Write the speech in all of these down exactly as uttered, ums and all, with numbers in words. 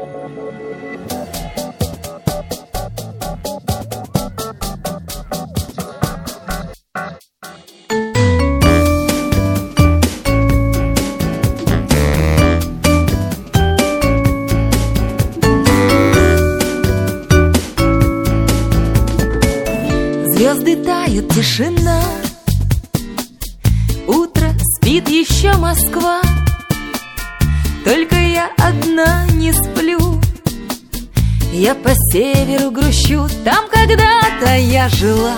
Звезды тают, тишина, утро, спит еще Москва. Только я одна не сплю, я по северу грущу. Там когда-то я жила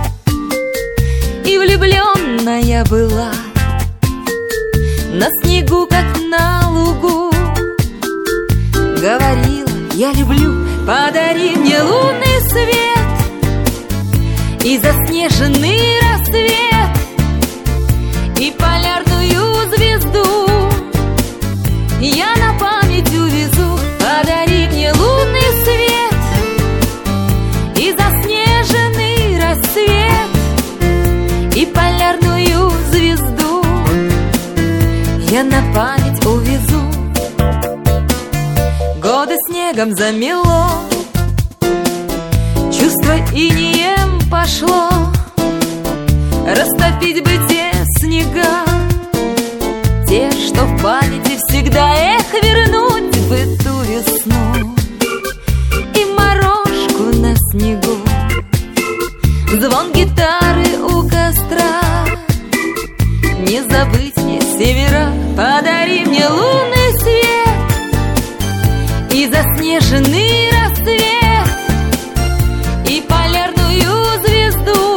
и влюбленная была. На снегу, как на лугу, говорила: я люблю, подари мне лунный свет и заснеженный рассвет, и полярную звезду я на память увезу. Подари мне лунный свет и заснеженный рассвет, и полярную звезду я на память увезу. Годы снегом замело, чувство инеем пошло. Растопить бы те снега, те, что в памяти всегда. Эх, вернуть бы ту весну и морожку на снегу, звон гитары у костра. Не забыть мне севера, подари мне лунный свет и заснеженный рассвет, и полярную звезду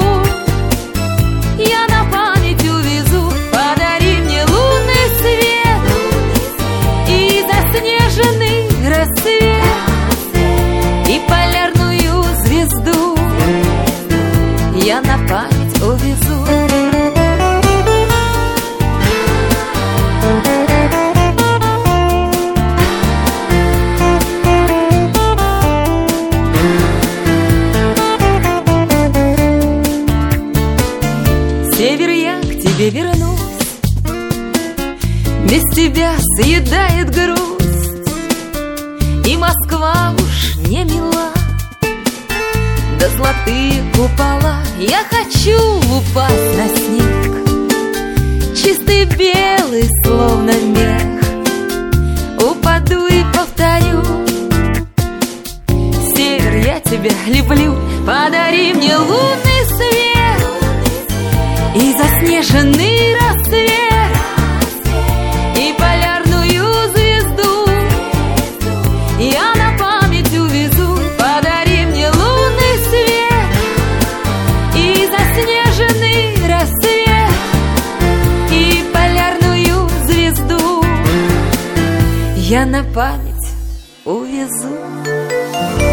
я на память увезу. Подари мне лунный свет и заснеженный рассвет, и полярную звезду я на память увезу. Север, я к тебе вернусь, без тебя съедает грусть, и Москва уж не мила, да золотые купола. Я хочу упасть на снег, чистый белый, словно мех. Упаду и повторю: север, я тебя люблю, подари мне лунный свет и заснеженный рассвет, и полярную звезду я на память увезу. Подари мне лунный свет и заснеженный рассвет, и полярную звезду я на память увезу.